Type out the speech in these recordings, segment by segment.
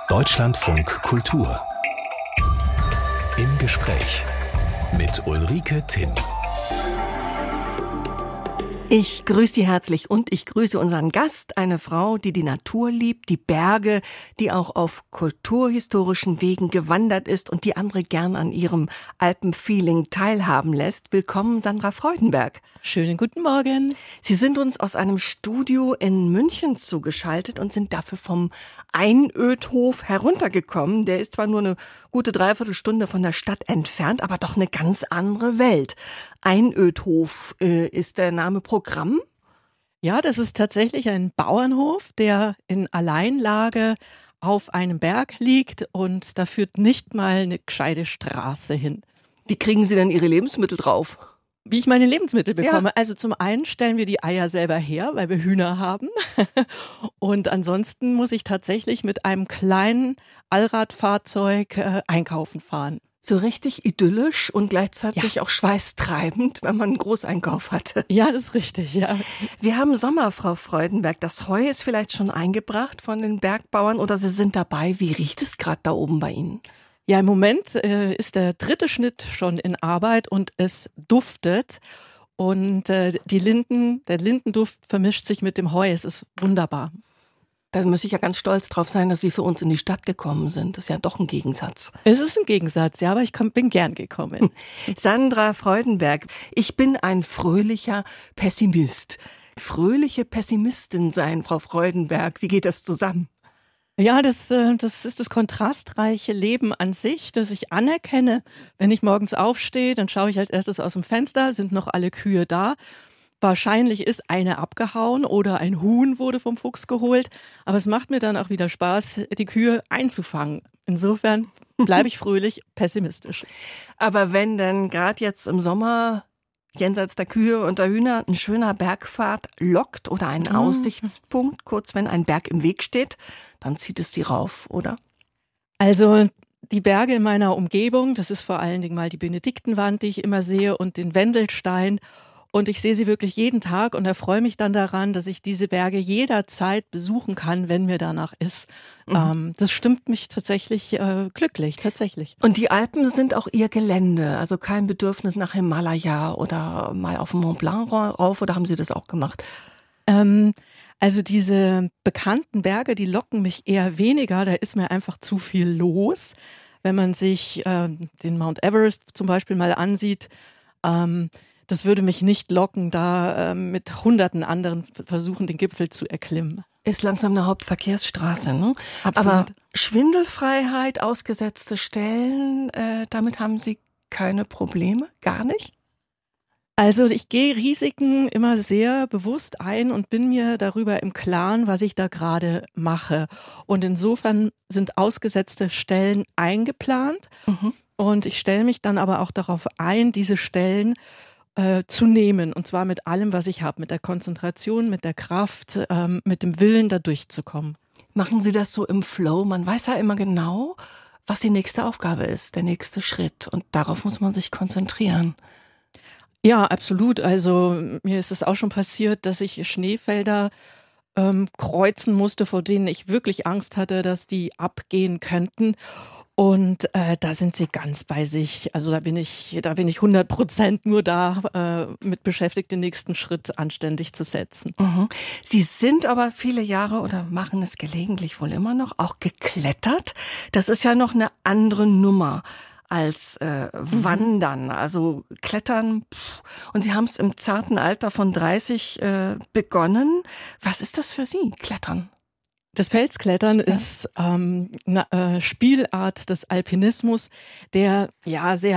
Deutschlandfunk Kultur. Im Gespräch mit Ulrike Timm. Ich grüße Sie herzlich und ich grüße unseren Gast, eine Frau, die die Natur liebt, die Berge, die auch auf kulturhistorischen Wegen gewandert ist und die andere gern an ihrem Alpenfeeling teilhaben lässt. Willkommen, Sandra Freudenberg. Schönen guten Morgen. Sie sind uns aus einem Studio in München zugeschaltet und sind dafür vom Einödhof heruntergekommen. Der ist zwar nur eine gute Dreiviertelstunde von der Stadt entfernt, aber doch eine ganz andere Welt. Einödhof, ist der Name Programm? Ja, das ist tatsächlich ein Bauernhof, der in Alleinlage auf einem Berg liegt und da führt nicht mal eine gescheite Straße hin. Wie kriegen Sie denn Ihre Lebensmittel drauf? Wie ich meine Lebensmittel bekomme. Ja. Also zum einen stellen wir die Eier selber her, weil wir Hühner haben. Und ansonsten muss ich tatsächlich mit einem kleinen Allradfahrzeug einkaufen fahren. So richtig idyllisch und gleichzeitig auch schweißtreibend, wenn man einen Großeinkauf hatte. Ja, das ist richtig, ja. Wir haben Sommer, Frau Freudenberg. Das Heu ist vielleicht schon eingebracht von den Bergbauern oder Sie sind dabei. Wie riecht es gerade da oben bei Ihnen? Ja, im Moment ist der 3. Schnitt schon in Arbeit und es duftet. Und der Lindenduft vermischt sich mit dem Heu. Es ist wunderbar. Da muss ich ja ganz stolz drauf sein, dass Sie für uns in die Stadt gekommen sind. Das ist ja doch ein Gegensatz. Es ist ein Gegensatz, ja, aber ich bin gern gekommen. Sandra Freudenberg, ich bin ein fröhlicher Pessimist. Fröhliche Pessimistin sein, Frau Freudenberg. Wie geht das zusammen? Ja, das ist das kontrastreiche Leben an sich, das ich anerkenne. Wenn ich morgens aufstehe, dann schaue ich als erstes aus dem Fenster, sind noch alle Kühe da. Wahrscheinlich ist eine abgehauen oder ein Huhn wurde vom Fuchs geholt. Aber es macht mir dann auch wieder Spaß, die Kühe einzufangen. Insofern bleibe ich fröhlich pessimistisch. Aber wenn dann gerade jetzt im Sommer jenseits der Kühe und der Hühner ein schöner Bergpfad lockt oder ein Aussichtspunkt, kurz wenn ein Berg im Weg steht, dann zieht es Sie rauf, oder? Also die Berge in meiner Umgebung, das ist vor allen Dingen mal die Benediktenwand, die ich immer sehe, und den Wendelstein. Und ich sehe sie wirklich jeden Tag und erfreue mich dann daran, dass ich diese Berge jederzeit besuchen kann, wenn mir danach ist. Das stimmt mich tatsächlich glücklich, tatsächlich. Und die Alpen sind auch Ihr Gelände, also kein Bedürfnis nach Himalaya oder mal auf den Mont Blanc rauf, oder haben Sie das auch gemacht? Also diese bekannten Berge, die locken mich eher weniger, da ist mir einfach zu viel los. Wenn man sich den Mount Everest zum Beispiel mal ansieht, das würde mich nicht locken, da mit hunderten anderen versuchen, den Gipfel zu erklimmen. Ist langsam eine Hauptverkehrsstraße, ne? Absolut. Aber Schwindelfreiheit, ausgesetzte Stellen, damit haben Sie keine Probleme? Gar nicht? Also ich gehe Risiken immer sehr bewusst ein und bin mir darüber im Klaren, was ich da gerade mache. Und insofern sind ausgesetzte Stellen eingeplant. Und ich stelle mich dann aber auch darauf ein, diese Stellen zu nehmen, und zwar mit allem, was ich habe, mit der Konzentration, mit der Kraft, mit dem Willen, da durchzukommen. Machen Sie das so im Flow? Man weiß ja immer genau, was die nächste Aufgabe ist, der nächste Schritt, und darauf muss man sich konzentrieren. Ja, absolut. Also mir ist es auch schon passiert, dass ich Schneefelder kreuzen musste, vor denen ich wirklich Angst hatte, dass die abgehen könnten. Und da sind sie ganz bei sich. Also da bin ich 100% nur da mit beschäftigt, den nächsten Schritt anständig zu setzen. Sie sind aber viele Jahre oder machen es gelegentlich wohl immer noch auch geklettert. Das ist ja noch eine andere Nummer als Wandern, also Klettern. Und Sie haben es im zarten Alter von 30 begonnen. Was ist das für Sie, Klettern? Das Felsklettern ist eine Spielart des Alpinismus, der ja sehr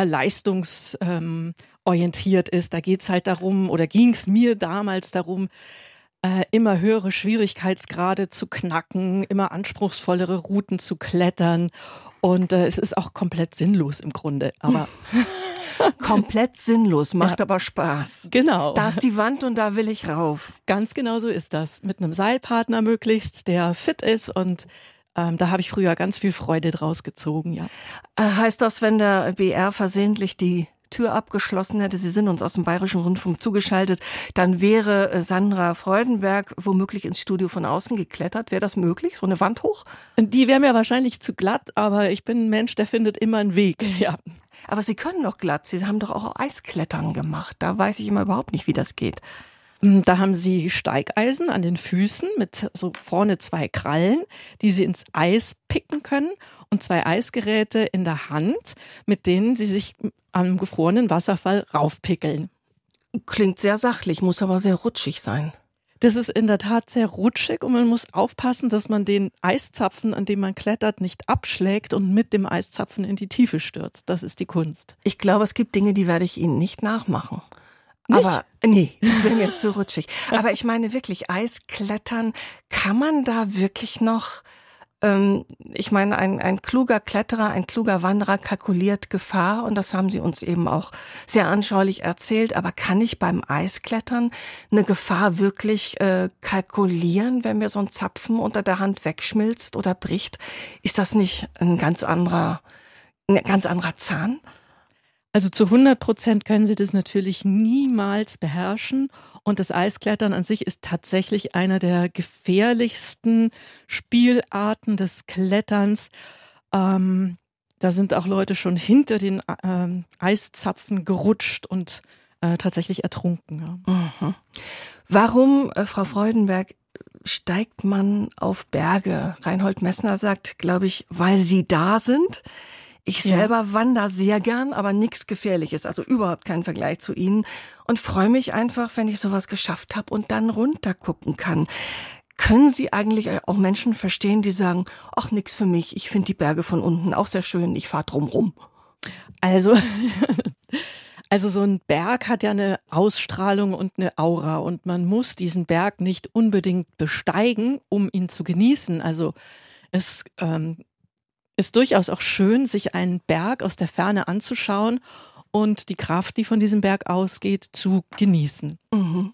leistungsorientiert ist. Da geht's halt darum, oder ging es mir damals darum, immer höhere Schwierigkeitsgrade zu knacken, immer anspruchsvollere Routen zu klettern. Und es ist auch komplett sinnlos im Grunde. Aber komplett sinnlos, macht aber Spaß. Genau. Da ist die Wand und da will ich rauf. Ganz genau so ist das. Mit einem Seilpartner möglichst, der fit ist, und da habe ich früher ganz viel Freude draus gezogen, ja. Heißt das, wenn der BR versehentlich die Tür abgeschlossen hätte, Sie sind uns aus dem Bayerischen Rundfunk zugeschaltet, dann wäre Sandra Freudenberg womöglich ins Studio von außen geklettert. Wäre das möglich? So eine Wand hoch? Die wäre mir wahrscheinlich zu glatt, aber ich bin ein Mensch, der findet immer einen Weg, ja. Aber Sie können doch glatt. Sie haben doch auch Eisklettern gemacht. Da weiß ich immer überhaupt nicht, wie das geht. Da haben sie Steigeisen an den Füßen mit so vorne 2 Krallen, die sie ins Eis picken können und 2 Eisgeräte in der Hand, mit denen sie sich am gefrorenen Wasserfall raufpickeln. Klingt sehr sachlich, muss aber sehr rutschig sein. Das ist in der Tat sehr rutschig und man muss aufpassen, dass man den Eiszapfen, an dem man klettert, nicht abschlägt und mit dem Eiszapfen in die Tiefe stürzt. Das ist die Kunst. Ich glaube, es gibt Dinge, die werde ich Ihnen nicht nachmachen. Nicht? Aber nee, das wäre mir zu rutschig. Aber ich meine wirklich, Eisklettern, kann man da wirklich noch, ich meine, ein kluger Kletterer, ein kluger Wanderer kalkuliert Gefahr und das haben Sie uns eben auch sehr anschaulich erzählt. Aber kann ich beim Eisklettern eine Gefahr wirklich kalkulieren, wenn mir so ein Zapfen unter der Hand wegschmilzt oder bricht? Ist das nicht ein ganz anderer Zahn? Also zu 100% können sie das natürlich niemals beherrschen und das Eisklettern an sich ist tatsächlich einer der gefährlichsten Spielarten des Kletterns. Da sind auch Leute schon hinter den Eiszapfen gerutscht und tatsächlich ertrunken. Ja. Mhm. Warum, Frau Freudenberg, steigt man auf Berge? Reinhold Messner sagt, glaube ich, weil sie da sind. Ich selber wandere sehr gern, aber nichts Gefährliches, also überhaupt kein Vergleich zu Ihnen und freue mich einfach, wenn ich sowas geschafft habe und dann runter gucken kann. Können Sie eigentlich auch Menschen verstehen, die sagen, ach, nix für mich, ich finde die Berge von unten auch sehr schön, ich fahre drum rum? Also so ein Berg hat ja eine Ausstrahlung und eine Aura und man muss diesen Berg nicht unbedingt besteigen, um ihn zu genießen. Also es ist durchaus auch schön, sich einen Berg aus der Ferne anzuschauen und die Kraft, die von diesem Berg ausgeht, zu genießen. Mhm.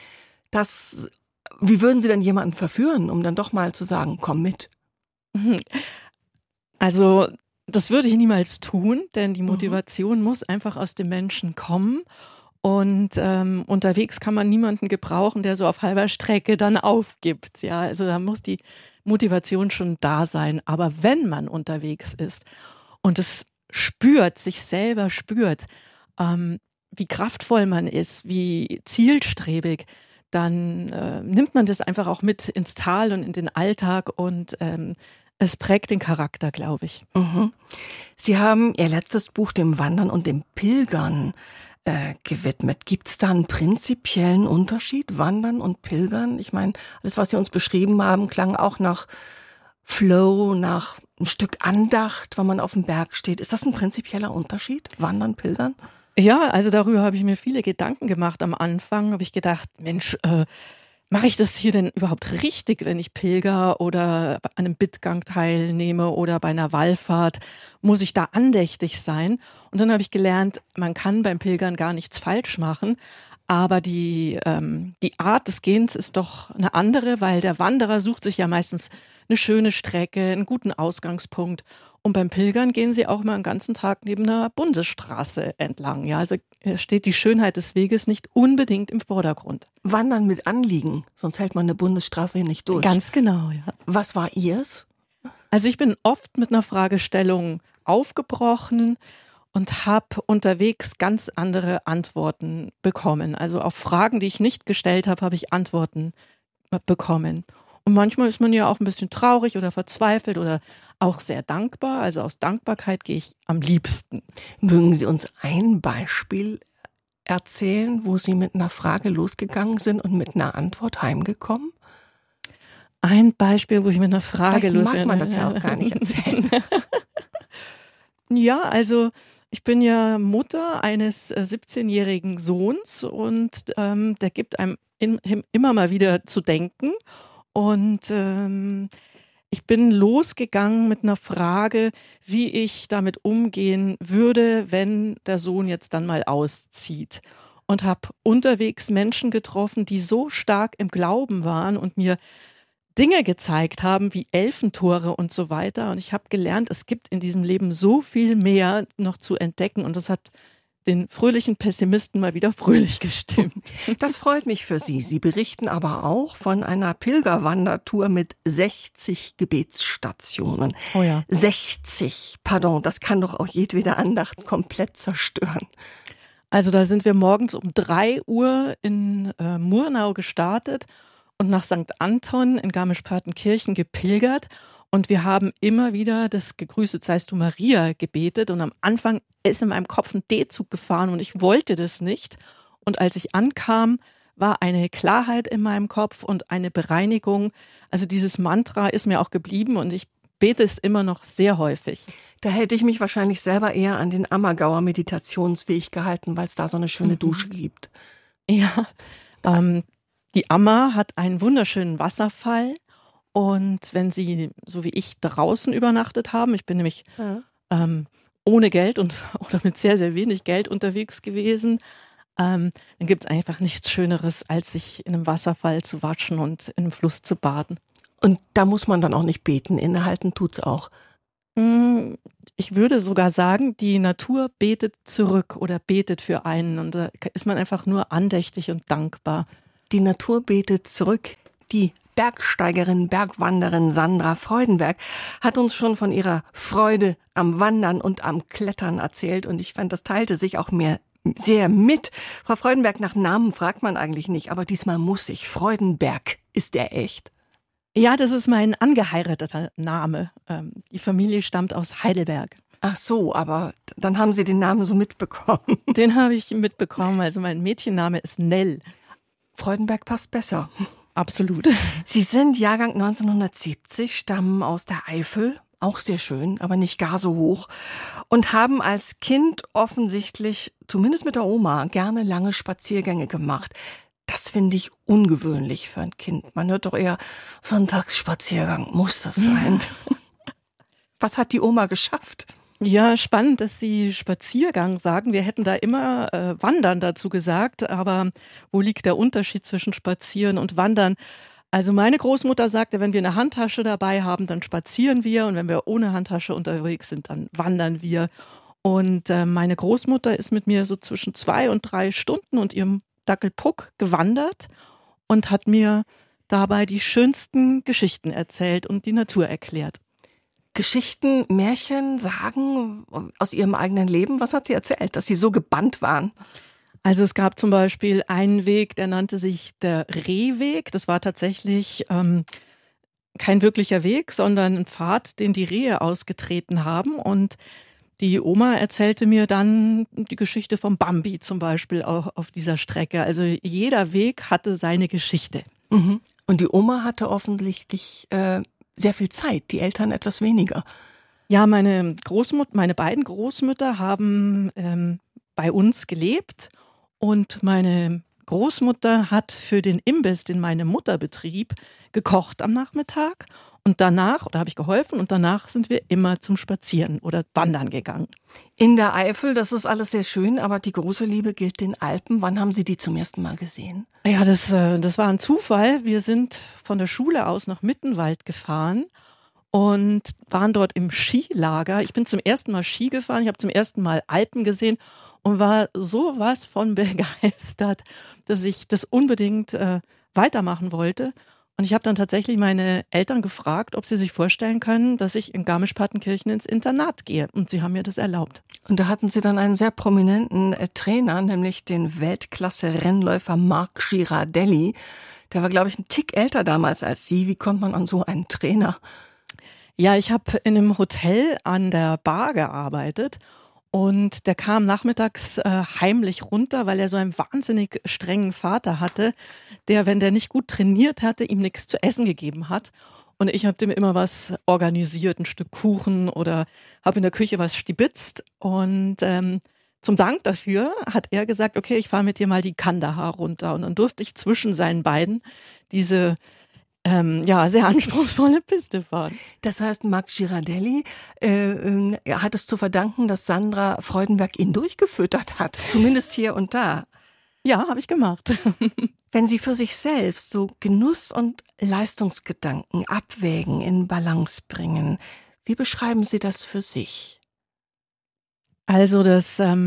Wie würden Sie denn jemanden verführen, um dann doch mal zu sagen, komm mit? Also das würde ich niemals tun, denn die Motivation muss einfach aus dem Menschen kommen. Und unterwegs kann man niemanden gebrauchen, der so auf halber Strecke dann aufgibt. Ja, also da muss die Motivation schon da sein. Aber wenn man unterwegs ist und es spürt, sich selber spürt, wie kraftvoll man ist, wie zielstrebig, dann nimmt man das einfach auch mit ins Tal und in den Alltag und es prägt den Charakter, glaube ich. Mhm. Sie haben Ihr letztes Buch dem Wandern und dem Pilgern gewidmet. Gibt es da einen prinzipiellen Unterschied, Wandern und Pilgern? Ich meine, alles, was Sie uns beschrieben haben, klang auch nach Flow, nach ein Stück Andacht, wenn man auf dem Berg steht. Ist das ein prinzipieller Unterschied, Wandern, Pilgern? Ja, also darüber habe ich mir viele Gedanken gemacht. Am Anfang habe ich gedacht, Mensch, mache ich das hier denn überhaupt richtig, wenn ich pilger oder an einem Bittgang teilnehme oder bei einer Wallfahrt? Muss ich da andächtig sein? Und dann habe ich gelernt, man kann beim Pilgern gar nichts falsch machen. Aber die Art des Gehens ist doch eine andere, weil der Wanderer sucht sich ja meistens eine schöne Strecke, einen guten Ausgangspunkt. Und beim Pilgern gehen sie auch mal einen ganzen Tag neben einer Bundesstraße entlang. Ja, also steht die Schönheit des Weges nicht unbedingt im Vordergrund. Wandern mit Anliegen, sonst hält man eine Bundesstraße hier nicht durch. Ganz genau, ja. Was war Ihrs? Also ich bin oft mit einer Fragestellung aufgebrochen und habe unterwegs ganz andere Antworten bekommen. Also auf Fragen, die ich nicht gestellt habe, habe ich Antworten bekommen. Und manchmal ist man ja auch ein bisschen traurig oder verzweifelt oder auch sehr dankbar. Also aus Dankbarkeit gehe ich am liebsten. Mögen Sie uns ein Beispiel erzählen, wo Sie mit einer Frage losgegangen sind und mit einer Antwort heimgekommen? Ein Beispiel, wo ich mit einer Frage mag man das ja auch gar nicht erzählen. Ja, also ich bin ja Mutter eines 17-jährigen Sohns und der gibt einem immer mal wieder zu denken. Und ich bin losgegangen mit einer Frage, wie ich damit umgehen würde, wenn der Sohn jetzt dann mal auszieht. Und habe unterwegs Menschen getroffen, die so stark im Glauben waren und mir Dinge gezeigt haben, wie Elfentore und so weiter. Und ich habe gelernt, es gibt in diesem Leben so viel mehr noch zu entdecken. Und das hat den fröhlichen Pessimisten mal wieder fröhlich gestimmt. Das freut mich für Sie. Sie berichten aber auch von einer Pilgerwandertour mit 60 Gebetsstationen. Oh ja. 60, pardon, das kann doch auch jedwede Andacht komplett zerstören. Also da sind wir morgens um 3 Uhr in Murnau gestartet und nach St. Anton in Garmisch-Partenkirchen gepilgert. Und wir haben immer wieder das Gegrüßet seist du Maria gebetet. Und am Anfang ist in meinem Kopf ein D-Zug gefahren und ich wollte das nicht. Und als ich ankam, war eine Klarheit in meinem Kopf und eine Bereinigung. Also dieses Mantra ist mir auch geblieben und ich bete es immer noch sehr häufig. Da hätte ich mich wahrscheinlich selber eher an den Ammergauer Meditationsweg gehalten, weil es da so eine schöne Dusche gibt. Ja, die Ammer hat einen wunderschönen Wasserfall. Und wenn Sie, so wie ich, draußen übernachtet haben, ich bin nämlich ohne Geld oder mit sehr, sehr wenig Geld unterwegs gewesen, dann gibt es einfach nichts Schöneres, als sich in einem Wasserfall zu watschen und in einem Fluss zu baden. Und da muss man dann auch nicht beten, innehalten tut's auch. Ich würde sogar sagen, die Natur betet zurück oder betet für einen und da ist man einfach nur andächtig und dankbar. Die Natur betet zurück. Die Bergsteigerin, Bergwanderin Sandra Freudenberg hat uns schon von ihrer Freude am Wandern und am Klettern erzählt und ich fand, das teilte sich auch mir sehr mit. Frau Freudenberg, nach Namen fragt man eigentlich nicht, aber diesmal muss ich. Freudenberg, ist der echt? Ja, das ist mein angeheirateter Name. Die Familie stammt aus Heidelberg. Ach so, aber dann haben Sie den Namen so mitbekommen. Den habe ich mitbekommen, also mein Mädchenname ist Nell. Freudenberg passt besser. Absolut. Sie sind Jahrgang 1970, stammen aus der Eifel, auch sehr schön, aber nicht gar so hoch, und haben als Kind offensichtlich, zumindest mit der Oma, gerne lange Spaziergänge gemacht. Das finde ich ungewöhnlich für ein Kind. Man hört doch eher, Sonntagsspaziergang, muss das sein? Was hat die Oma geschafft? Ja, spannend, dass Sie Spaziergang sagen. Wir hätten da immer Wandern dazu gesagt, aber wo liegt der Unterschied zwischen Spazieren und Wandern? Also meine Großmutter sagte, wenn wir eine Handtasche dabei haben, dann spazieren wir und wenn wir ohne Handtasche unterwegs sind, dann wandern wir. Und meine Großmutter ist mit mir so zwischen 2 und 3 Stunden und ihrem Dackel Puck gewandert und hat mir dabei die schönsten Geschichten erzählt und die Natur erklärt. Geschichten, Märchen, Sagen aus Ihrem eigenen Leben? Was hat sie erzählt, dass Sie so gebannt waren? Also es gab zum Beispiel einen Weg, der nannte sich der Rehweg. Das war tatsächlich kein wirklicher Weg, sondern ein Pfad, den die Rehe ausgetreten haben. Und die Oma erzählte mir dann die Geschichte vom Bambi zum Beispiel auch auf dieser Strecke. Also jeder Weg hatte seine Geschichte. Mhm. Und die Oma hatte offensichtlich sehr viel Zeit, die Eltern etwas weniger. Ja, meine beiden Großmütter haben bei uns gelebt und meine Großmutter hat für den Imbiss, den meine Mutter betrieb, gekocht am Nachmittag und danach, oder habe ich geholfen und danach sind wir immer zum Spazieren oder Wandern gegangen. In der Eifel, das ist alles sehr schön, aber die große Liebe gilt den Alpen. Wann haben Sie die zum ersten Mal gesehen? Ja, das war ein Zufall. Wir sind von der Schule aus nach Mittenwald gefahren und waren dort im Skilager. Ich bin zum ersten Mal Ski gefahren, ich habe zum ersten Mal Alpen gesehen und war sowas von begeistert, dass ich das unbedingt weitermachen wollte. Und ich habe dann tatsächlich meine Eltern gefragt, ob sie sich vorstellen können, dass ich in Garmisch-Partenkirchen ins Internat gehe. Und sie haben mir das erlaubt. Und da hatten Sie dann einen sehr prominenten Trainer, nämlich den Weltklasse-Rennläufer Marc Girardelli. Der war, glaube ich, ein Tick älter damals als Sie. Wie kommt man an so einen Trainer? Ja, ich habe in einem Hotel an der Bar gearbeitet. Und der kam nachmittags heimlich runter, weil er so einen wahnsinnig strengen Vater hatte, der, wenn der nicht gut trainiert hatte, ihm nichts zu essen gegeben hat. Und ich habe dem immer was organisiert, ein Stück Kuchen oder habe in der Küche was stibitzt. Und zum Dank dafür hat er gesagt, okay, ich fahre mit dir mal die Kandahar runter. Und dann durfte ich zwischen seinen beiden diese sehr anspruchsvolle Piste fahren. Das heißt, Marc Girardelli hat es zu verdanken, dass Sandra Freudenberg ihn durchgefüttert hat, zumindest hier und da. Ja, habe ich gemacht. Wenn Sie für sich selbst so Genuss und Leistungsgedanken abwägen, in Balance bringen, wie beschreiben Sie das für sich? Also das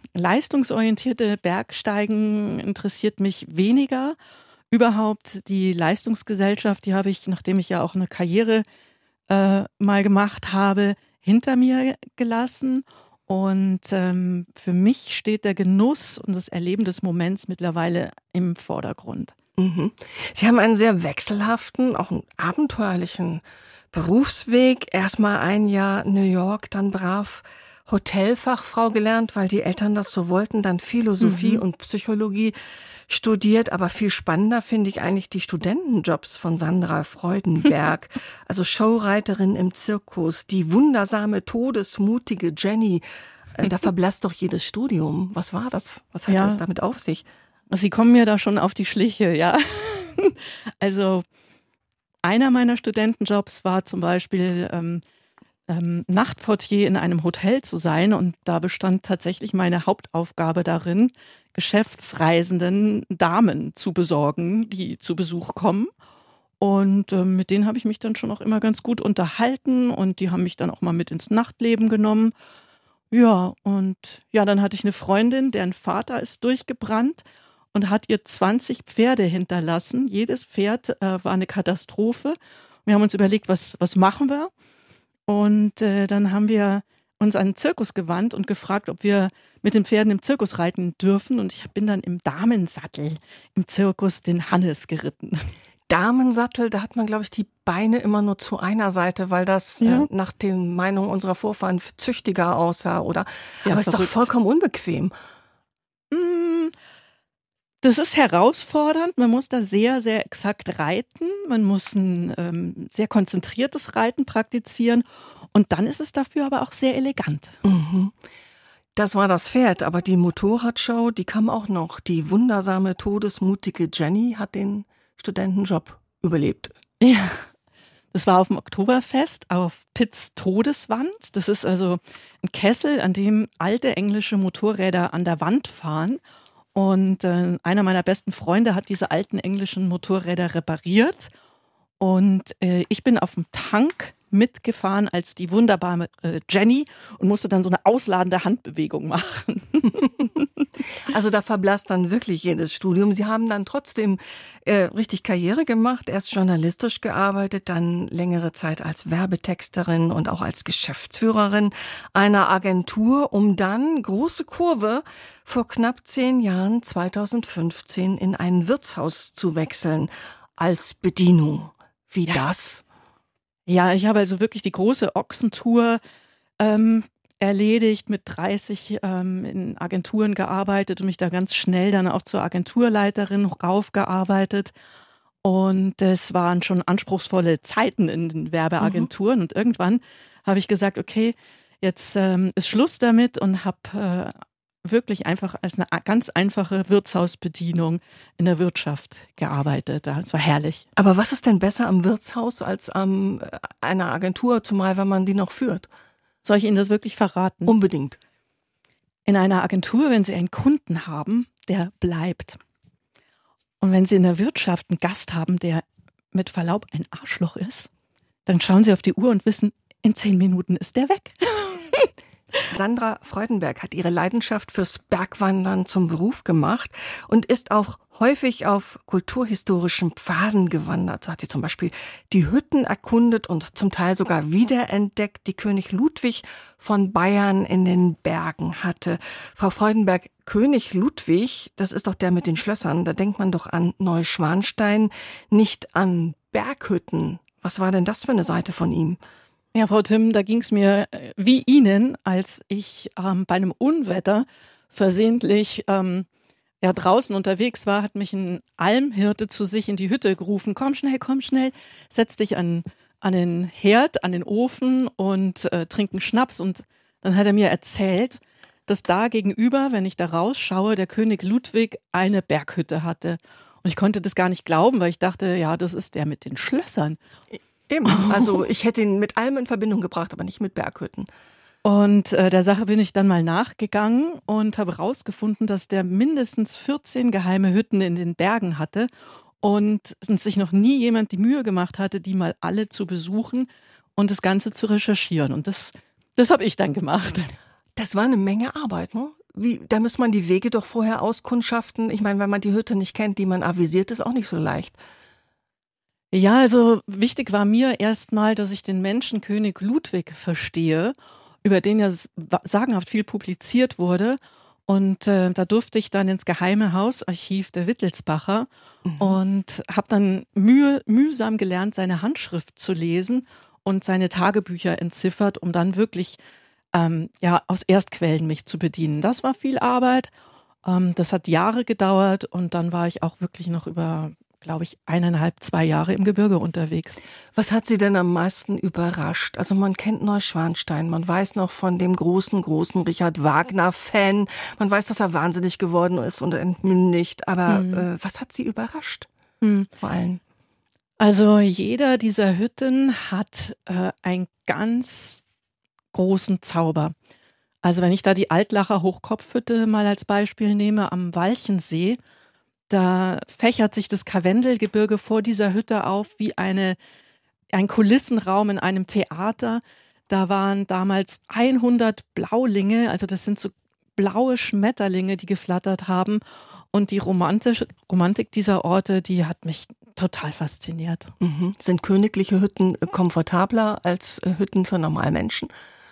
leistungsorientierte Bergsteigen interessiert mich weniger. Überhaupt die Leistungsgesellschaft, die habe ich, nachdem ich ja auch eine Karriere mal gemacht habe, hinter mir gelassen. Und für mich steht der Genuss und das Erleben des Moments mittlerweile im Vordergrund. Mhm. Sie haben einen sehr wechselhaften, auch einen abenteuerlichen Berufsweg. Erstmal ein Jahr New York, dann brav Hotelfachfrau gelernt, weil die Eltern das so wollten, dann Philosophie und Psychologie studiert. Aber viel spannender finde ich eigentlich die Studentenjobs von Sandra Freudenberg. Also Showreiterin im Zirkus, die wundersame, todesmutige Jenny. Da verblasst doch jedes Studium. Was war das? Was hat es damit auf sich? Sie kommen mir da schon auf die Schliche, ja. Also einer meiner Studentenjobs war zum Beispiel Nachtportier in einem Hotel zu sein, und da bestand tatsächlich meine Hauptaufgabe darin, geschäftsreisenden Damen zu besorgen, die zu Besuch kommen. Und mit denen habe ich mich dann schon auch immer ganz gut unterhalten, und die haben mich dann auch mal mit ins Nachtleben genommen. Ja, und ja, dann hatte ich eine Freundin, deren Vater ist durchgebrannt und hat ihr 20 Pferde hinterlassen. Jedes Pferd war eine Katastrophe. Wir haben uns überlegt, was machen wir? Und dann haben wir uns an den Zirkus gewandt und gefragt, ob wir mit den Pferden im Zirkus reiten dürfen. Und ich bin dann im Damensattel im Zirkus den Hannes geritten. Damensattel, da hat man, glaube ich, die Beine immer nur zu einer Seite, weil das nach den Meinungen unserer Vorfahren züchtiger aussah, oder? Ja, aber ist doch vollkommen unbequem. Das ist herausfordernd. Man muss da sehr, sehr exakt reiten. Man muss ein sehr konzentriertes Reiten praktizieren. Und dann ist es dafür aber auch sehr elegant. Mhm. Das war das Pferd, aber die Motorradshow, die kam auch noch. Die wundersame, todesmutige Jenny hat den Studentenjob überlebt. Ja, das war auf dem Oktoberfest auf Pitts Todeswand. Das ist also ein Kessel, an dem alte englische Motorräder an der Wand fahren. Und einer meiner besten Freunde hat diese alten englischen Motorräder repariert. Und ich bin auf dem Tank mitgefahren als die wunderbare Jenny und musste dann so eine ausladende Handbewegung machen. Also da verblasst dann wirklich jedes Studium. Sie haben dann trotzdem richtig Karriere gemacht, erst journalistisch gearbeitet, dann längere Zeit als Werbetexterin und auch als Geschäftsführerin einer Agentur, um dann, große Kurve, vor knapp 10 Jahren, 2015, in ein Wirtshaus zu wechseln als Bedienung. Wie das? Ja, ich habe also wirklich die große Ochsentour erledigt, mit 30 in Agenturen gearbeitet und mich da ganz schnell dann auch zur Agenturleiterin raufgearbeitet. Und es waren schon anspruchsvolle Zeiten in den Werbeagenturen. Und irgendwann habe ich gesagt, okay, jetzt ist Schluss damit, und habe wirklich einfach als eine ganz einfache Wirtshausbedienung in der Wirtschaft gearbeitet. Das war herrlich. Aber was ist denn besser am Wirtshaus als an einer Agentur, zumal wenn man die noch führt? Soll ich Ihnen das wirklich verraten? Unbedingt. In einer Agentur, wenn Sie einen Kunden haben, der bleibt. Und wenn Sie in der Wirtschaft einen Gast haben, der mit Verlaub ein Arschloch ist, dann schauen Sie auf die Uhr und wissen, in 10 Minuten ist der weg. Sandra Freudenberg hat ihre Leidenschaft fürs Bergwandern zum Beruf gemacht und ist auch häufig auf kulturhistorischen Pfaden gewandert. So hat sie zum Beispiel die Hütten erkundet und zum Teil sogar wiederentdeckt, die König Ludwig von Bayern in den Bergen hatte. Frau Freudenberg, König Ludwig, das ist doch der mit den Schlössern. Da denkt man doch an Neuschwanstein, nicht an Berghütten. Was war denn das für eine Seite von ihm? Ja, Frau Timm, da ging es mir wie Ihnen, als ich bei einem Unwetter versehentlich draußen unterwegs war, hat mich ein Almhirte zu sich in die Hütte gerufen. Komm schnell, setz dich an den Herd, an den Ofen und trink einen Schnaps. Und dann hat er mir erzählt, dass da gegenüber, wenn ich da rausschaue, der König Ludwig eine Berghütte hatte. Und ich konnte das gar nicht glauben, weil ich dachte, ja, das ist der mit den Schlössern. Eben, also ich hätte ihn mit allem in Verbindung gebracht, aber nicht mit Berghütten. Und der Sache bin ich dann mal nachgegangen und habe herausgefunden, dass der mindestens 14 geheime Hütten in den Bergen hatte und sich noch nie jemand die Mühe gemacht hatte, die mal alle zu besuchen und das Ganze zu recherchieren. Und das habe ich dann gemacht. Das war eine Menge Arbeit, ne? Da muss man die Wege doch vorher auskundschaften. Ich meine, wenn man die Hütte nicht kennt, die man avisiert, ist auch nicht so leicht. Ja, also wichtig war mir erstmal, dass ich den Menschen König Ludwig verstehe, über den ja sagenhaft viel publiziert wurde. Und da durfte ich dann ins Geheime Hausarchiv der Wittelsbacher und habe dann mühsam gelernt, seine Handschrift zu lesen und seine Tagebücher entziffert, um dann wirklich aus Erstquellen mich zu bedienen. Das war viel Arbeit. Das hat Jahre gedauert und dann war ich auch wirklich noch über, glaube ich, 1,5, 2 Jahre im Gebirge unterwegs. Was hat Sie denn am meisten überrascht? Also man kennt Neuschwanstein, man weiß noch von dem großen Richard Wagner-Fan, man weiß, dass er wahnsinnig geworden ist und entmündigt, aber was hat Sie überrascht? Vor allem? Also jeder dieser Hütten hat einen ganz großen Zauber. Also wenn ich da die Altlacher Hochkopfhütte mal als Beispiel nehme am Walchensee, da fächert sich das Karwendelgebirge vor dieser Hütte auf wie ein Kulissenraum in einem Theater. Da waren damals 100 Blaulinge, also das sind so blaue Schmetterlinge, die geflattert haben. Und die Romantik dieser Orte, die hat mich total fasziniert. Sind königliche Hütten komfortabler als Hütten für Normalmenschen?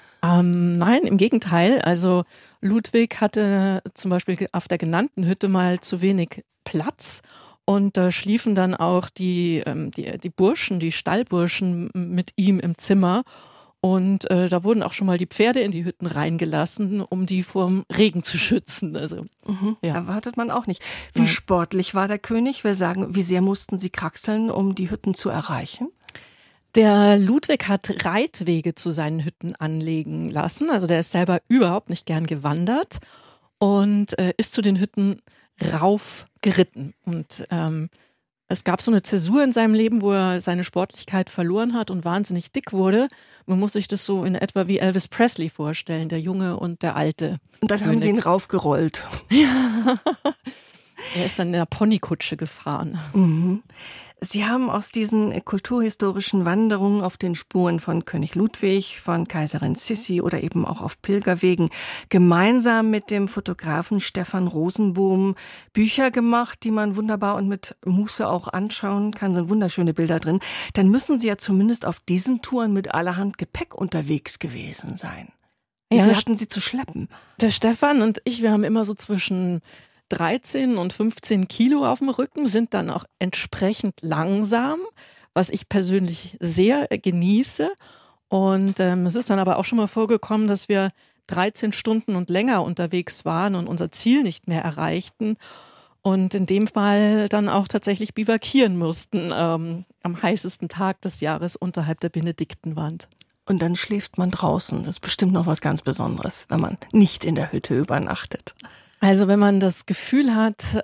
Nein, im Gegenteil. Also Ludwig hatte zum Beispiel auf der genannten Hütte mal zu wenig Platz und da schliefen dann auch die Burschen, die Stallburschen mit ihm im Zimmer und da wurden auch schon mal die Pferde in die Hütten reingelassen, um die vorm Regen zu schützen. Also erwartet man auch nicht. Wie sportlich war der König? Wir sagen, wie sehr mussten Sie kraxeln, um die Hütten zu erreichen? Der Ludwig hat Reitwege zu seinen Hütten anlegen lassen. Also der ist selber überhaupt nicht gern gewandert und ist zu den Hütten rauf geritten. Und es gab so eine Zäsur in seinem Leben, wo er seine Sportlichkeit verloren hat und wahnsinnig dick wurde. Man muss sich das so in etwa wie Elvis Presley vorstellen, der Junge und der Alte. Und dann König. haben Sie ihn raufgerollt. Ja. Er ist dann in der Ponykutsche gefahren. Sie haben aus diesen kulturhistorischen Wanderungen auf den Spuren von König Ludwig, von Kaiserin Sissi oder eben auch auf Pilgerwegen gemeinsam mit dem Fotografen Stefan Rosenbohm Bücher gemacht, die man wunderbar und mit Muße auch anschauen kann. Sind wunderschöne Bilder drin. Dann müssen Sie ja zumindest auf diesen Touren mit allerhand Gepäck unterwegs gewesen sein. Wie viel hatten Sie zu schleppen? Der Stefan und ich, wir haben immer so zwischen 13 und 15 Kilo auf dem Rücken, sind dann auch entsprechend langsam, was ich persönlich sehr genieße. Und es ist dann aber auch schon mal vorgekommen, dass wir 13 Stunden und länger unterwegs waren und unser Ziel nicht mehr erreichten. Und in dem Fall dann auch tatsächlich bivakieren mussten am heißesten Tag des Jahres unterhalb der Benediktenwand. Und dann schläft man draußen. Das ist bestimmt noch was ganz Besonderes, wenn man nicht in der Hütte übernachtet. Also wenn man das Gefühl hat,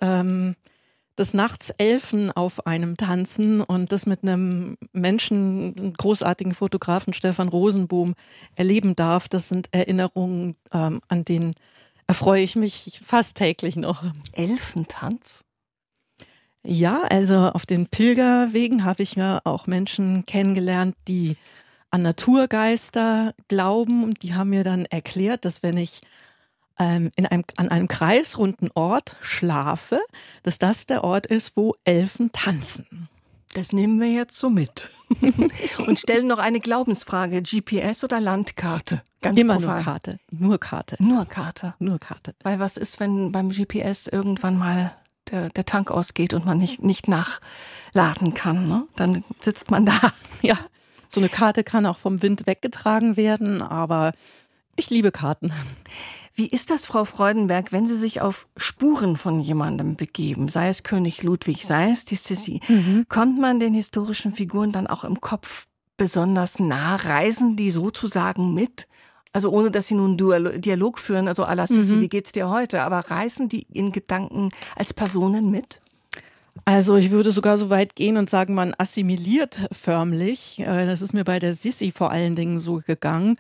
dass nachts Elfen auf einem tanzen und das mit einem Menschen, einem großartigen Fotografen Stefan Rosenbohm erleben darf, das sind Erinnerungen, an denen erfreue ich mich fast täglich noch. Elfentanz? Ja, also auf den Pilgerwegen habe ich ja auch Menschen kennengelernt, die an Naturgeister glauben und die haben mir dann erklärt, dass wenn ich an einem kreisrunden Ort schlafe, dass das der Ort ist, wo Elfen tanzen. Das nehmen wir jetzt so mit. Und stellen noch eine Glaubensfrage. GPS oder Landkarte? Ganz immer profan. Nur Karte. Nur Karte. Nur Karte. Nur Karte. Weil was ist, wenn beim GPS irgendwann mal der Tank ausgeht und man nicht nachladen kann, ne? Dann sitzt man da. Ja, so eine Karte kann auch vom Wind weggetragen werden, aber ich liebe Karten. Wie ist das, Frau Freudenberg, wenn Sie sich auf Spuren von jemandem begeben, sei es König Ludwig, sei es die Sissi, kommt man den historischen Figuren dann auch im Kopf besonders nah? Reisen die sozusagen mit? Also ohne, dass sie nun Dialog führen, also à la Sissi, wie geht's dir heute? Aber reisen die in Gedanken als Personen mit? Also ich würde sogar so weit gehen und sagen, man assimiliert förmlich. Das ist mir bei der Sissi vor allen Dingen so gegangen.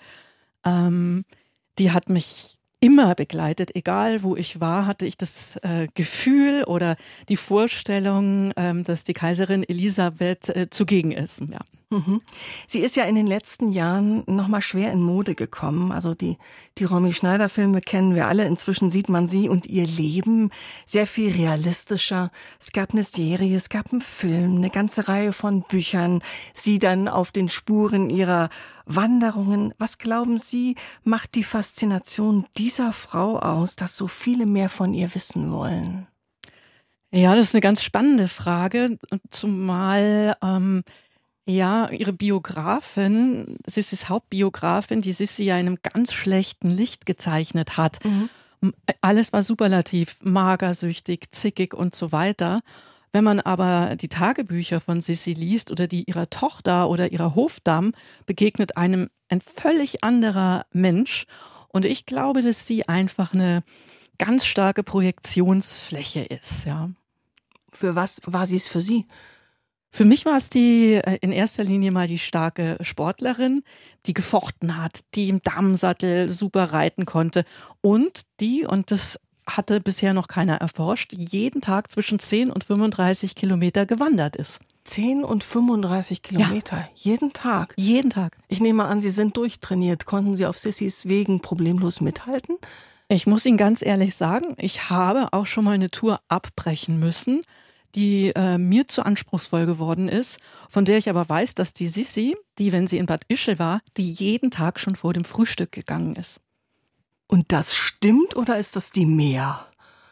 Die hat mich immer begleitet, egal wo ich war, hatte ich das Gefühl oder die Vorstellung, dass die Kaiserin Elisabeth zugegen ist. Ja. Mhm. Sie ist ja in den letzten Jahren noch mal schwer in Mode gekommen. Also die Romy Schneider-Filme kennen wir alle. Inzwischen sieht man sie und ihr Leben sehr viel realistischer. Es gab eine Serie, es gab einen Film, eine ganze Reihe von Büchern. Sie dann auf den Spuren ihrer Wanderungen. Was glauben Sie, macht die Faszination dieser Frau aus, dass so viele mehr von ihr wissen wollen? Ja, das ist eine ganz spannende Frage, zumal ihre Biografin, Sissys Hauptbiografin, die Sissi ja in einem ganz schlechten Licht gezeichnet hat. Alles war superlativ, magersüchtig, zickig und so weiter. Wenn man aber die Tagebücher von Sissi liest oder die ihrer Tochter oder ihrer Hofdamm, begegnet einem ein völlig anderer Mensch. Und ich glaube, dass sie einfach eine ganz starke Projektionsfläche ist, ja. Für was war sie es für Sie? Für mich war es die in erster Linie mal die starke Sportlerin, die gefochten hat, die im Damensattel super reiten konnte und das hatte bisher noch keiner erforscht, jeden Tag zwischen 10 und 35 Kilometer gewandert ist. 10 und 35 Kilometer, ja. Jeden Tag? Jeden Tag. Ich nehme an, Sie sind durchtrainiert. Konnten Sie auf Sissis Wegen problemlos mithalten? Ich muss Ihnen ganz ehrlich sagen, ich habe auch schon mal eine Tour abbrechen müssen, die mir zu anspruchsvoll geworden ist, von der ich aber weiß, dass die Sissi, die, wenn sie in Bad Ischl war, die jeden Tag schon vor dem Frühstück gegangen ist. Und das stimmt oder ist das die Mehr?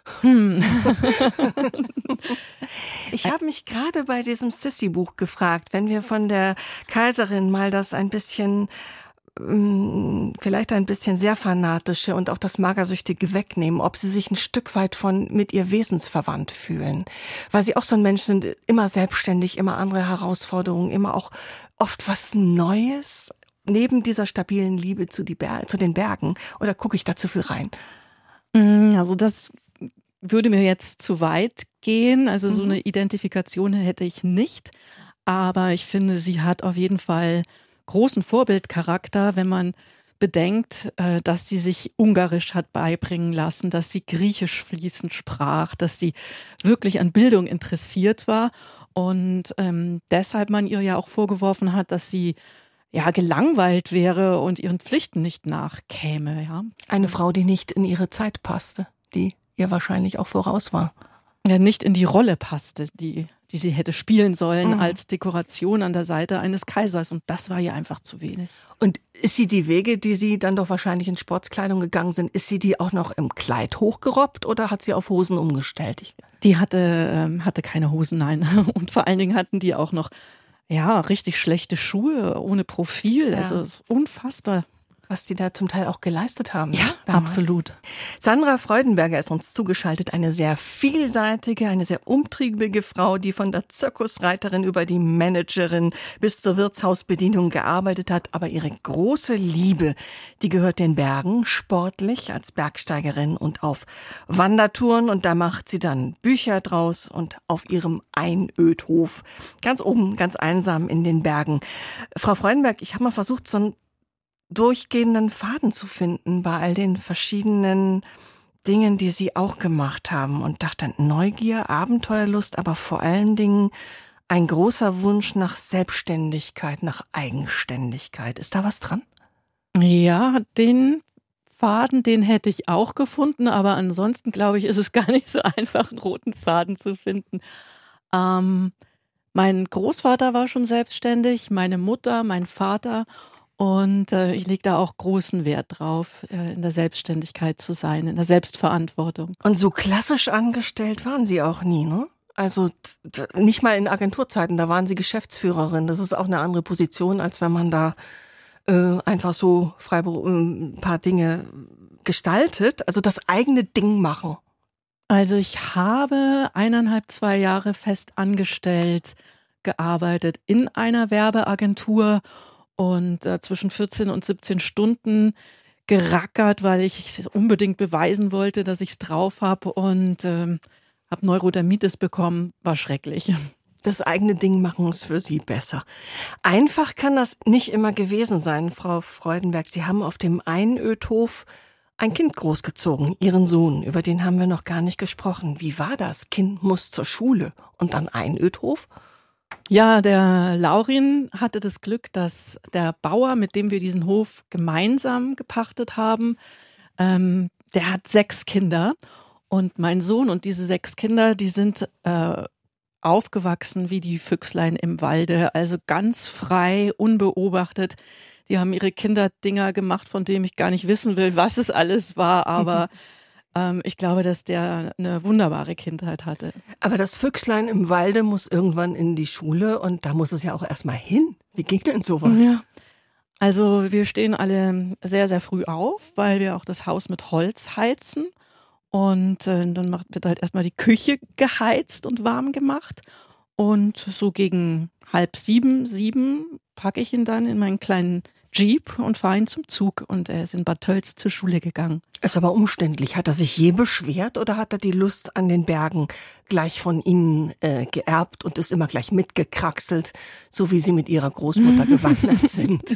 Ich habe mich gerade bei diesem Sissi-Buch gefragt, wenn wir von der Kaiserin mal das ein bisschen, vielleicht ein bisschen sehr fanatische und auch das Magersüchtige wegnehmen, ob sie sich ein Stück weit mit ihr wesensverwandt fühlen. Weil sie auch so ein Mensch sind, immer selbstständig, immer andere Herausforderungen, immer auch oft was Neues, neben dieser stabilen Liebe zu den Bergen. Oder gucke ich da zu viel rein? Also das würde mir jetzt zu weit gehen. Also so eine Identifikation hätte ich nicht. Aber ich finde, sie hat auf jeden Fall großen Vorbildcharakter, wenn man bedenkt, dass sie sich Ungarisch hat beibringen lassen, dass sie Griechisch fließend sprach, dass sie wirklich an Bildung interessiert war und deshalb man ihr ja auch vorgeworfen hat, dass sie ja gelangweilt wäre und ihren Pflichten nicht nachkäme. Ja. Eine Frau, die nicht in ihre Zeit passte, die ihr wahrscheinlich auch voraus war. Ja, nicht in die Rolle passte, die sie hätte spielen sollen als Dekoration an der Seite eines Kaisers. Und das war ihr einfach zu wenig. Und ist sie die Wege, die sie dann doch wahrscheinlich in Sportskleidung gegangen sind, ist sie die auch noch im Kleid hochgerobbt oder hat sie auf Hosen umgestellt? Die hatte keine Hosen, nein. Und vor allen Dingen hatten die auch noch richtig schlechte Schuhe ohne Profil. Ja. Also es ist unfassbar. Was die da zum Teil auch geleistet haben. Ja, absolut. Sandra Freudenberger ist uns zugeschaltet. Eine sehr vielseitige, eine sehr umtriebige Frau, die von der Zirkusreiterin über die Managerin bis zur Wirtshausbedienung gearbeitet hat. Aber ihre große Liebe, die gehört den Bergen, sportlich als Bergsteigerin und auf Wandertouren. Und da macht sie dann Bücher draus und auf ihrem Einödhof, ganz oben, ganz einsam in den Bergen. Frau Freudenberg, ich habe mal versucht, so ein durchgehenden Faden zu finden bei all den verschiedenen Dingen, die Sie auch gemacht haben und dachte, Neugier, Abenteuerlust, aber vor allen Dingen ein großer Wunsch nach Selbstständigkeit, nach Eigenständigkeit. Ist da was dran? Ja, den Faden, den hätte ich auch gefunden, aber ansonsten glaube ich, ist es gar nicht so einfach, einen roten Faden zu finden. Mein Großvater war schon selbstständig, meine Mutter, mein Vater. Und ich lege da auch großen Wert drauf, in der Selbstständigkeit zu sein, in der Selbstverantwortung. Und so klassisch angestellt waren Sie auch nie, ne? Also nicht mal in Agenturzeiten, da waren Sie Geschäftsführerin. Das ist auch eine andere Position, als wenn man da einfach so ein paar Dinge gestaltet. Also das eigene Ding machen. Also ich habe 1,5, 2 Jahre fest angestellt gearbeitet in einer Werbeagentur. Und zwischen 14 und 17 Stunden gerackert, weil ich unbedingt beweisen wollte, dass ich es drauf habe und habe Neurodermitis bekommen. War schrecklich. Das eigene Ding machen ist für Sie besser. Einfach kann das nicht immer gewesen sein, Frau Freudenberg. Sie haben auf dem Einödhof ein Kind großgezogen, Ihren Sohn. Über den haben wir noch gar nicht gesprochen. Wie war das? Kind muss zur Schule und dann Einödhof? Ja, der Laurin hatte das Glück, dass der Bauer, mit dem wir diesen Hof gemeinsam gepachtet haben, der hat 6 Kinder. Und mein Sohn und diese 6 Kinder, die sind aufgewachsen wie die Füchslein im Walde, also ganz frei, unbeobachtet. Die haben ihre Kinderdinger gemacht, von denen ich gar nicht wissen will, was es alles war, aber ich glaube, dass der eine wunderbare Kindheit hatte. Aber das Füchslein im Walde muss irgendwann in die Schule und da muss es ja auch erstmal hin. Wie ging denn sowas? Ja. Also wir stehen alle sehr, sehr früh auf, weil wir auch das Haus mit Holz heizen. Und dann wird halt erstmal die Küche geheizt und warm gemacht. Und so gegen 6:30, 7 packe ich ihn dann in meinen kleinen Jeep und fahre ihn zum Zug. Und er ist in Bad Tölz zur Schule gegangen. Ist aber umständlich. Hat er sich je beschwert oder hat er die Lust an den Bergen gleich von Ihnen geerbt und ist immer gleich mitgekraxelt, so wie Sie mit Ihrer Großmutter gewandert sind?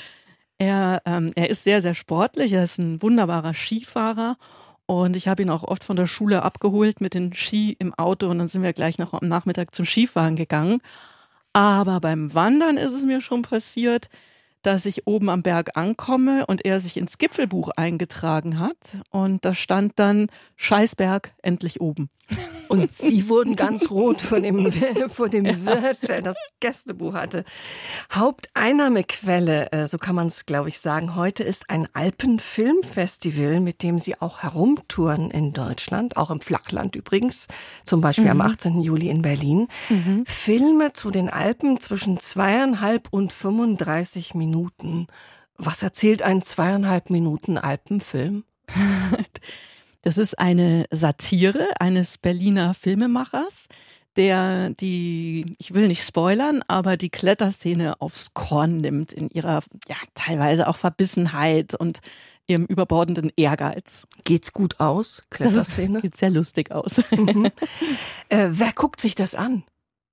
Er ist sehr, sehr sportlich. Er ist ein wunderbarer Skifahrer. Und ich habe ihn auch oft von der Schule abgeholt mit den Ski im Auto und dann sind wir gleich noch am Nachmittag zum Skifahren gegangen. Aber beim Wandern ist es mir schon passiert, dass ich oben am Berg ankomme und er sich ins Gipfelbuch eingetragen hat. Und da stand dann Scheißberg, endlich oben. Und Sie wurden ganz rot vor dem Wirt, der das Gästebuch hatte. Haupteinnahmequelle, so kann man es, glaube ich, sagen, heute ist ein Alpenfilmfestival, mit dem Sie auch herumtouren in Deutschland, auch im Flachland übrigens, zum Beispiel am 18. Juli in Berlin. Filme zu den Alpen zwischen 2,5 und 35 Minuten. Was erzählt ein 2,5 Minuten Alpenfilm? Das ist eine Satire eines Berliner Filmemachers, der ich will nicht spoilern, aber die Kletterszene aufs Korn nimmt in ihrer teilweise auch Verbissenheit und ihrem überbordenden Ehrgeiz. Geht's gut aus, Kletterszene? Geht sehr lustig aus. Wer guckt sich das an?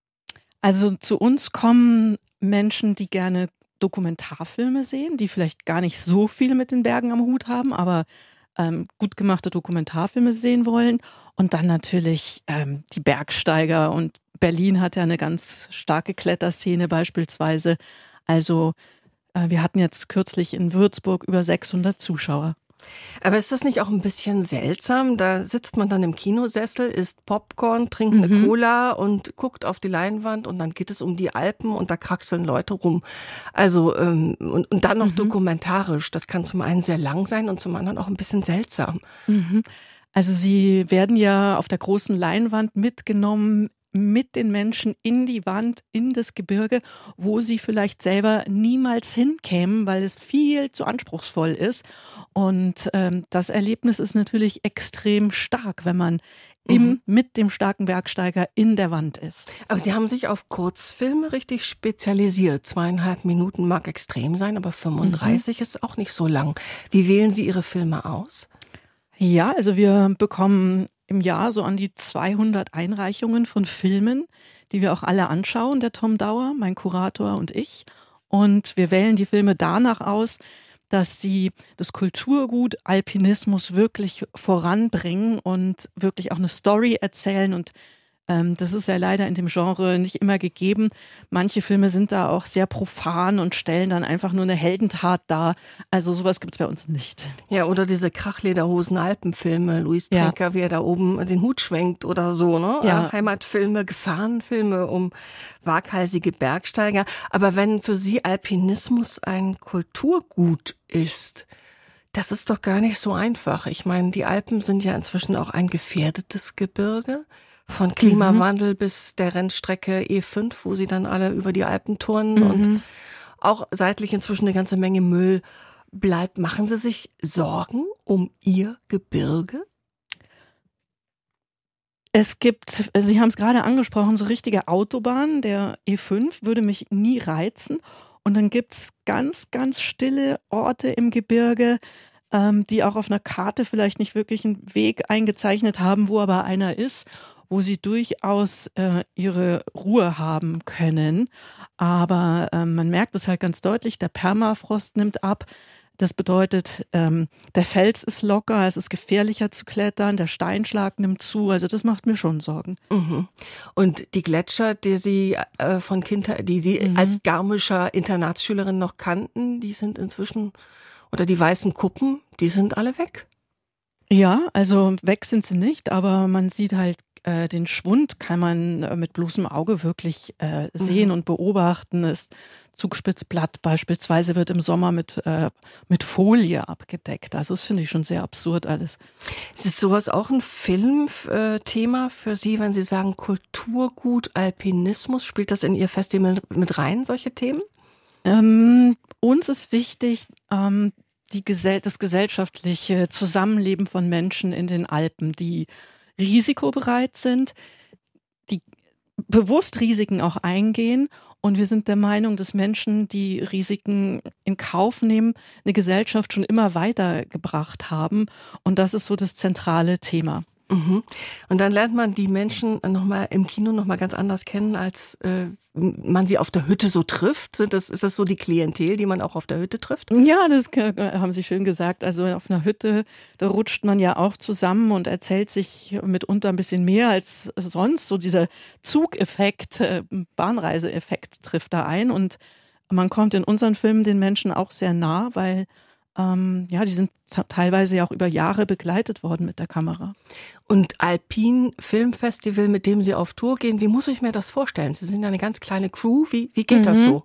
Also zu uns kommen Menschen, die gerne Dokumentarfilme sehen, die vielleicht gar nicht so viel mit den Bergen am Hut haben, aber gut gemachte Dokumentarfilme sehen wollen. Und dann natürlich die Bergsteiger. Und Berlin hat ja eine ganz starke Kletterszene beispielsweise. Also wir hatten jetzt kürzlich in Würzburg über 600 Zuschauer. Aber ist das nicht auch ein bisschen seltsam? Da sitzt man dann im Kinosessel, isst Popcorn, trinkt eine Cola und guckt auf die Leinwand und dann geht es um die Alpen und da kraxeln Leute rum. Also und dann noch dokumentarisch. Das kann zum einen sehr lang sein und zum anderen auch ein bisschen seltsam. Also Sie werden ja auf der großen Leinwand mitgenommen mit den Menschen in die Wand, in das Gebirge, wo sie vielleicht selber niemals hinkämen, weil es viel zu anspruchsvoll ist. Und das Erlebnis ist natürlich extrem stark, wenn man mit dem starken Bergsteiger in der Wand ist. Aber Sie haben sich auf Kurzfilme richtig spezialisiert. 2,5 Minuten mag extrem sein, aber 35 ist auch nicht so lang. Wie wählen Sie Ihre Filme aus? Ja, also wir bekommen im Jahr so an die 200 Einreichungen von Filmen, die wir auch alle anschauen, der Tom Dauer, mein Kurator und ich. Und wir wählen die Filme danach aus, dass sie das Kulturgut Alpinismus wirklich voranbringen und wirklich auch eine Story erzählen. Und das ist ja leider in dem Genre nicht immer gegeben. Manche Filme sind da auch sehr profan und stellen dann einfach nur eine Heldentat dar. Also sowas gibt's bei uns nicht. Ja, oder diese Krachlederhosen-Alpenfilme, Louis Trenker, wie er da oben den Hut schwenkt oder so, ne? Ja. Heimatfilme, Gefahrenfilme um waghalsige Bergsteiger. Aber wenn für Sie Alpinismus ein Kulturgut ist, das ist doch gar nicht so einfach. Ich meine, die Alpen sind ja inzwischen auch ein gefährdetes Gebirge. Von Klimawandel bis der Rennstrecke E5, wo sie dann alle über die Alpen turnen und auch seitlich inzwischen eine ganze Menge Müll bleibt. Machen Sie sich Sorgen um Ihr Gebirge? Es gibt, Sie haben es gerade angesprochen, so richtige Autobahnen. Der E5 würde mich nie reizen. Und dann gibt's ganz, ganz stille Orte im Gebirge, die auch auf einer Karte vielleicht nicht wirklich einen Weg eingezeichnet haben, wo aber einer ist, wo sie durchaus ihre Ruhe haben können. Aber man merkt es halt ganz deutlich, der Permafrost nimmt ab, Das bedeutet, der Fels ist locker, es ist gefährlicher zu klettern, der Steinschlag nimmt zu, also das macht mir schon Sorgen. Mhm. Und die Gletscher, die Sie von Kindheit, die Sie als Garmischer Internatsschülerin noch kannten, die sind inzwischen, oder die weißen Kuppen, die sind alle weg. Ja, also weg sind sie nicht, aber man sieht halt, den Schwund kann man mit bloßem Auge wirklich sehen und beobachten. Das Zugspitzplatt beispielsweise wird im Sommer mit Folie abgedeckt. Also das finde ich schon sehr absurd alles. Ist sowas auch ein Filmthema für Sie, wenn Sie sagen Kulturgut, Alpinismus? Spielt das in Ihr Festival mit rein, solche Themen? Uns ist wichtig, das gesellschaftliche Zusammenleben von Menschen in den Alpen, die risikobereit sind, die bewusst Risiken auch eingehen. Und wir sind der Meinung, dass Menschen, die Risiken in Kauf nehmen, eine Gesellschaft schon immer weitergebracht haben. Und das ist so das zentrale Thema. Mhm. Und dann lernt man die Menschen im Kino noch mal ganz anders kennen, als man sie auf der Hütte so trifft. Ist das so die Klientel, die man auch auf der Hütte trifft? Ja, das haben Sie schön gesagt. Also auf einer Hütte, da rutscht man ja auch zusammen und erzählt sich mitunter ein bisschen mehr als sonst. So dieser Zugeffekt, Bahnreiseeffekt trifft da ein. Und man kommt in unseren Filmen den Menschen auch sehr nah, weil die sind teilweise ja auch über Jahre begleitet worden mit der Kamera. Und Alpin Filmfestival, mit dem Sie auf Tour gehen, wie muss ich mir das vorstellen? Sie sind ja eine ganz kleine Crew, wie geht das so?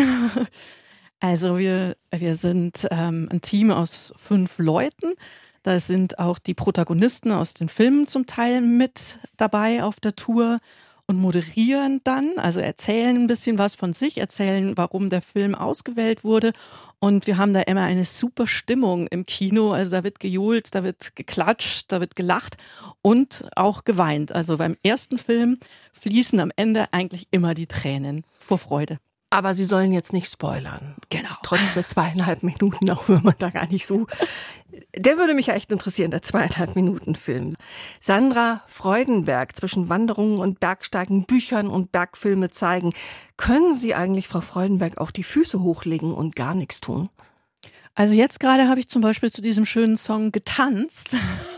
Also wir sind ein Team aus 5 Leuten. Da sind auch die Protagonisten aus den Filmen zum Teil mit dabei auf der Tour und moderieren dann, also erzählen ein bisschen was von sich, erzählen, warum der Film ausgewählt wurde. Und wir haben da immer eine super Stimmung im Kino. Also da wird gejohlt, da wird geklatscht, da wird gelacht und auch geweint. Also beim ersten Film fließen am Ende eigentlich immer die Tränen vor Freude. Aber Sie sollen jetzt nicht spoilern. Genau. Trotz der 2,5 Minuten, auch wenn man da gar nicht so... Der würde mich ja echt interessieren, der 2,5 Minuten Film. Sandra Freudenberg, zwischen Wanderungen und Bergsteigen, Büchern und Bergfilme zeigen. Können Sie eigentlich, Frau Freudenberg, auch die Füße hochlegen und gar nichts tun? Also jetzt gerade habe ich zum Beispiel zu diesem schönen Song getanzt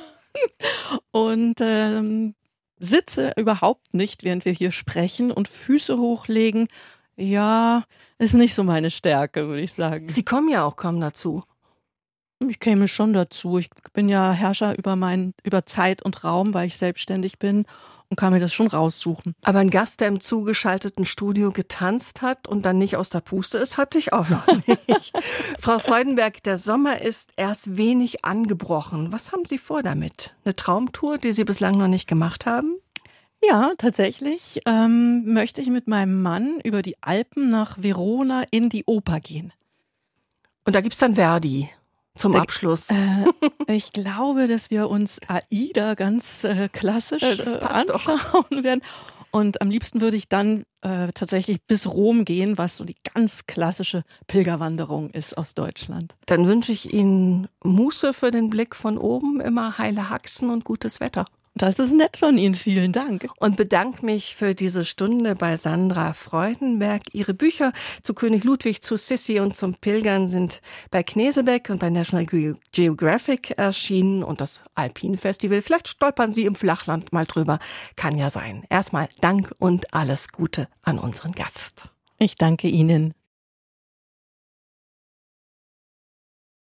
und sitze überhaupt nicht, während wir hier sprechen, und Füße hochlegen, ja, ist nicht so meine Stärke, würde ich sagen. Sie kommen ja auch kaum dazu. Ich käme schon dazu. Ich bin ja Herrscher über Zeit und Raum, weil ich selbstständig bin und kann mir das schon raussuchen. Aber ein Gast, der im zugeschalteten Studio getanzt hat und dann nicht aus der Puste ist, hatte ich auch noch nicht. Frau Freudenberg, der Sommer ist erst wenig angebrochen. Was haben Sie vor damit? Eine Traumtour, die Sie bislang noch nicht gemacht haben? Ja, tatsächlich möchte ich mit meinem Mann über die Alpen nach Verona in die Oper gehen. Und da gibt's dann Verdi zum Abschluss. Ich glaube, dass wir uns Aida ganz klassisch anschauen werden. Und am liebsten würde ich dann tatsächlich bis Rom gehen, was so die ganz klassische Pilgerwanderung ist aus Deutschland. Dann wünsche ich Ihnen Muße für den Blick von oben, immer heile Haxen und gutes Wetter. Das ist nett von Ihnen, vielen Dank. Und bedanke mich für diese Stunde bei Sandra Freudenberg. Ihre Bücher zu König Ludwig, zu Sissi und zum Pilgern sind bei Knesebeck und bei National Geographic erschienen. Und das Alpin Festival, vielleicht stolpern Sie im Flachland mal drüber, kann ja sein. Erstmal Dank und alles Gute an unseren Gast. Ich danke Ihnen.